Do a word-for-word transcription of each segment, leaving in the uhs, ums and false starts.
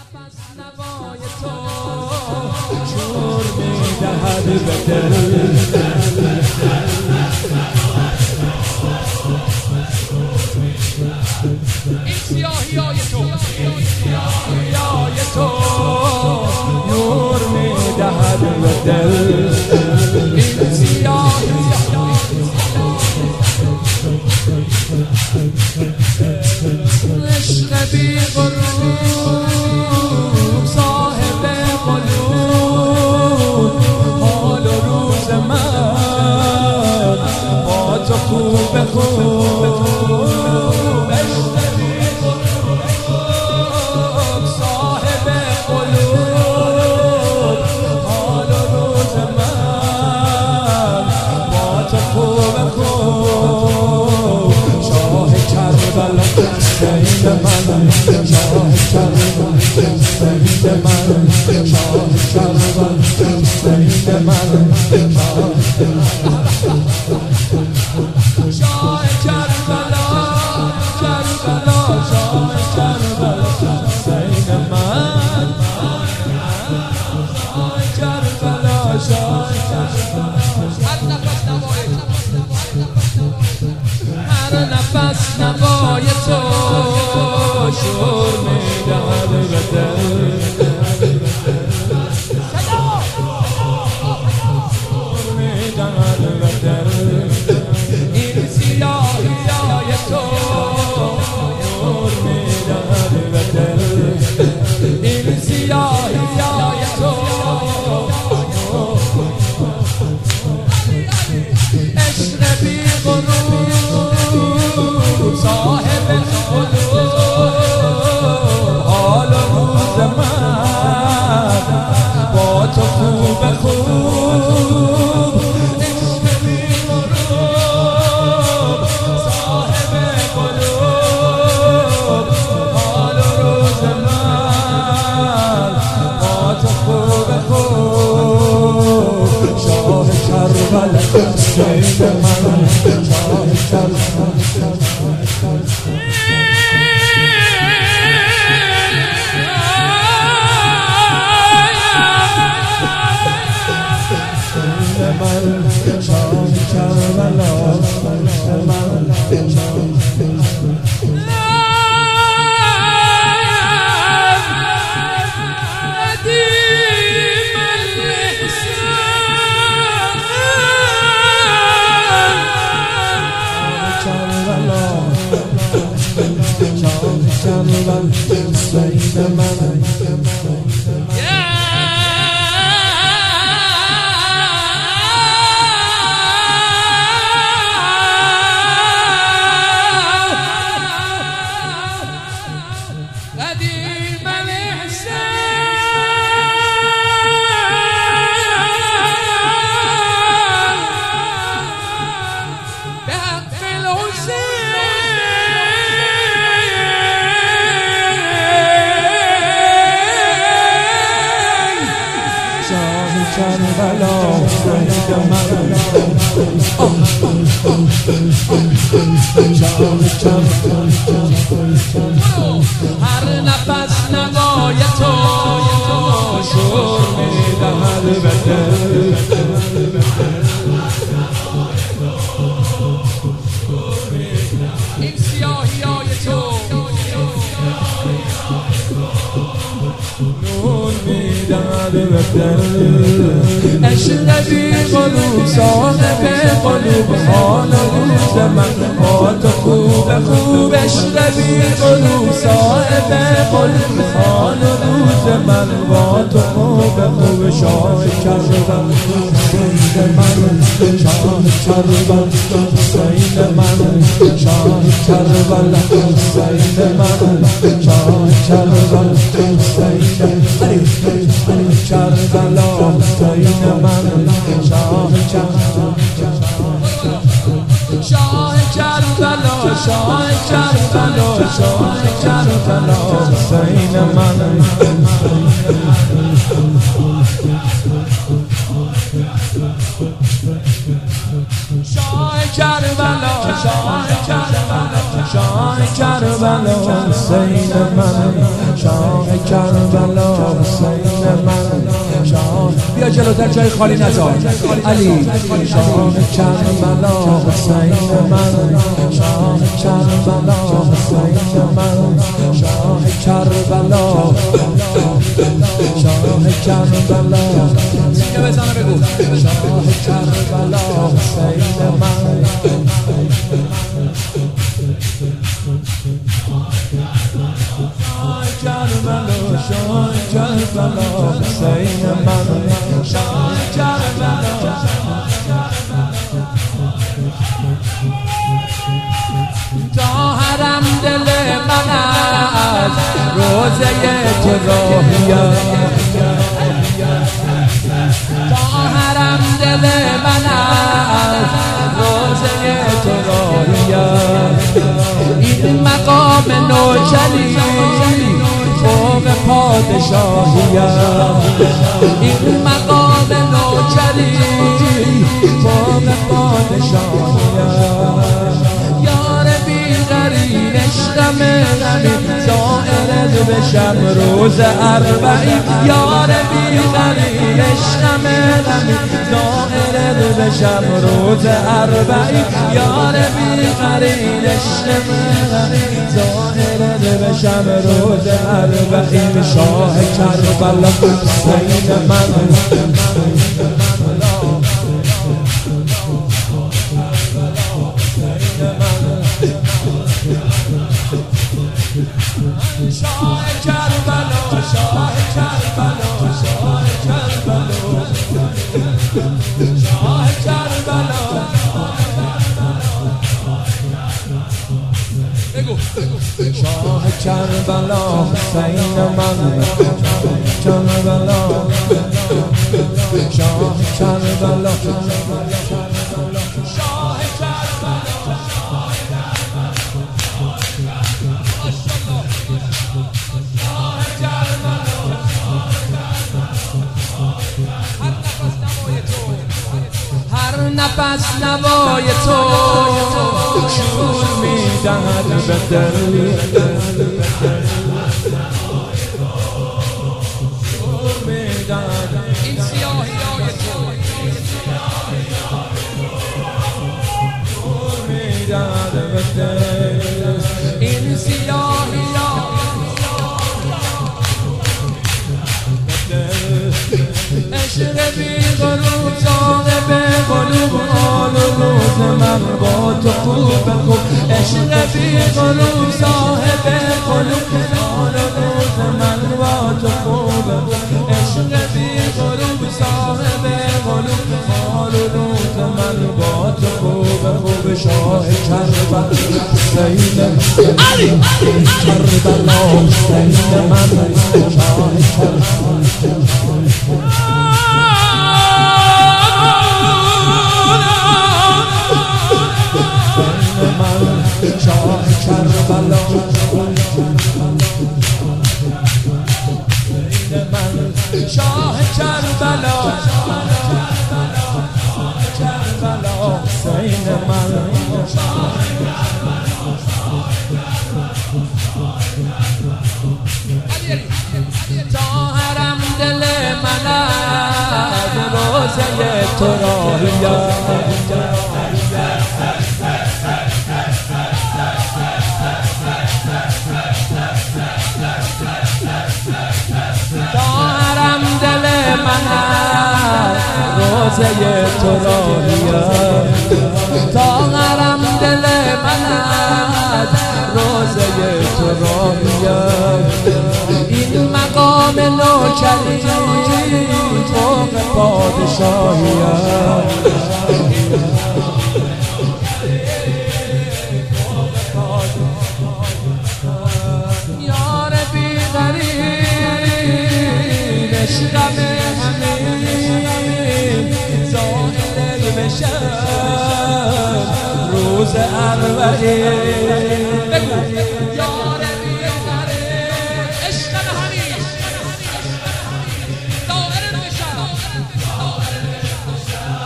نوای تو شور میدهد به دل این سیاهیای تو سیاهیای تو نور میدهد به دل این سیاهیای عشق بی غروب صاحب قلوب حال و روز من با تو خوب خوب عشق بی غروب صاحب قلوب حال و روز من با تو خوب خوب شاه کربلا سید من شاه کربلا سید من شاه کربلا سید من شاه کربلا کربلا شاه کربلا سید من شاه کربلا شاه کربلا هر نفس نوای تو شور میدهد به دل شور میدهد به دل این سیاهیای تو شور میدهد به دل این سیاهیای تو عشق بی غروب صاحب قلوب حال و روز من با تو خوب خوب عشق بی غروب صاحب قلوب حال و روز من با تو خوب خوب شاه کربلا سید من شاه کربلا هر نفس نوای تو شور میدهد به دل این سیاهیای تو نور میدهد به دل عشق بی غروب صاحب قلوب حال روز من با تو خوب خوب عشق بی غروب صاحب قلوب حال روز من با تو خوب خوب شاه کربلا سید من شاه کربلا سید من شاه کربلا سید من شاه کربلا سید کربلا سید من شاه کربلا شاه کربلا شاه کربلا شاه کربلا سید من شاه کربلا شاه کربلا شاه شاه کربلا حسین من، شاه کربلا حسین من، شاه بیا جلوتر جای خالی نذار علی. شاه کربلا حسین من، شاه کربلا حسین من، شاه کربلا، شاه کربلا سینه بزنه بگو شاه کربلا حسین من. شاه کربلا، شاه کربلا حسین من، شاه کربلا. تا حرم دل من از روزه تو راهیه، تا حرم دل من از روزه تو راهیه. این مقام نوکری فوق پادشاهیه، این مقام نوکری فوق پادشاهیه. یار بی‌غرین عشقم غمی زائرت بشم روز اربعین، یار بی‌غرین عشقم غمی زائرت بشم روز اربعین، یار بی‌غرین عشقم غمی زائرت بشم روز اربعین. شاه کربلا حسین من، شاه کربلا، شاه کربلا، شاه کربلا، شاه کربلا. بگو شاه کربلا حسین من، کربلا، شاه کربلا، شاه نفس نوای تو شور میدهد به دل، شور میدهد این سیاهی های تو، شور میدهد به دل، این سیاهی عشق بی غروب صاحب قلوب، حال و روز من با تو خوب خوب. عشق بی غروب صاحب قلوب، حال و روز من با تو خوب خوب. عشق بی غروب صاحب قلوب، حال و روز من با تو خوب خوب. شاه کربلا حسین علی، کربلا حسین من، شاه کربلا. شاه کربلا شاه کربلا، کربلا حسین من. تا حرم دل من از روزه تو راهیه، روزه تو راهیه، تا حرم دل من از روزه تو راهیه. این مقام نوکری فوق پادشاهیه، یار بی‌غرین عشقم روز اربعین. یار بی‌غرین عشقم همین دائره بشم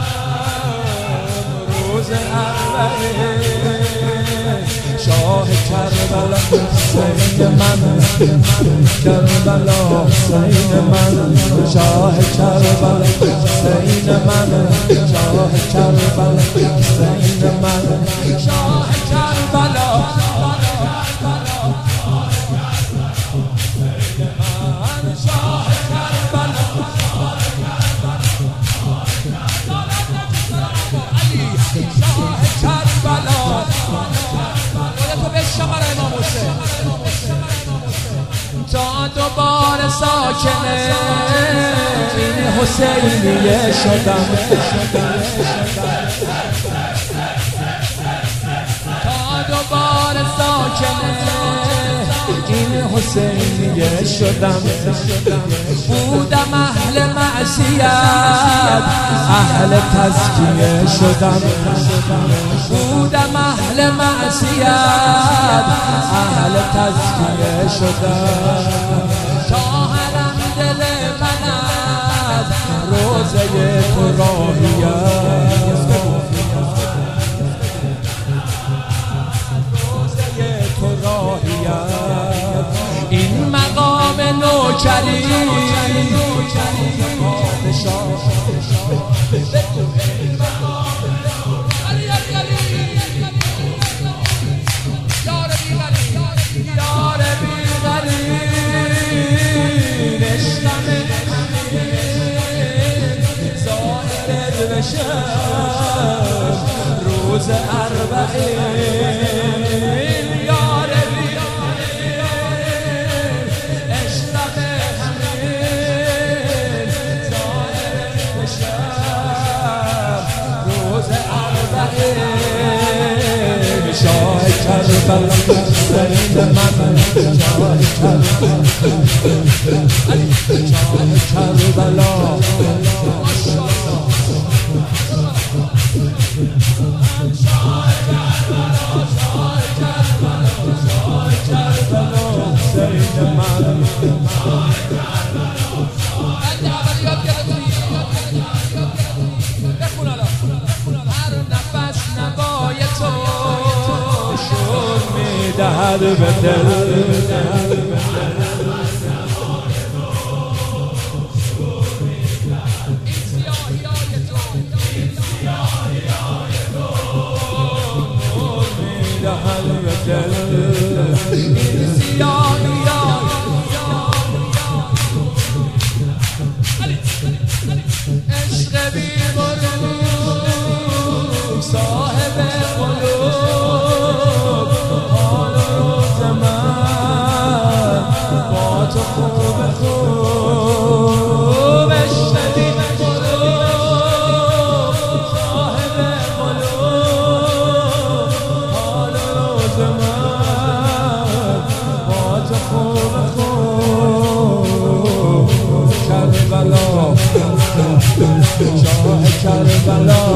روز اربعین. شاه کربلا حسین من کربلا حسین من شاه کربلا حسین من شاه کربلا حسین من شاه کربلا تا دوباره ساکنه این حسینیه شدم تا دوباره ساکنه این حسینیه شدم بودم اهل معصیت اهل تزکیه شدم بودم اهل معصیت اهل تزکیه شدم تا حرم دل من از روزه تو راهیت روزه تو راهیت این مقام نوکری پادشاه روز اربعین یار اشرف همین ظاهر بشم روز اربعین شاه کربلا حسین من شاه کربلا هر نفس نوای تو شور میدهد به دل عشق بی غروب صاحب قلوب حال روز من با تو خوب خوب عشق بی غروب صاحب قلوب حال روز من با تو خوب خوب کربلا شاه کربلا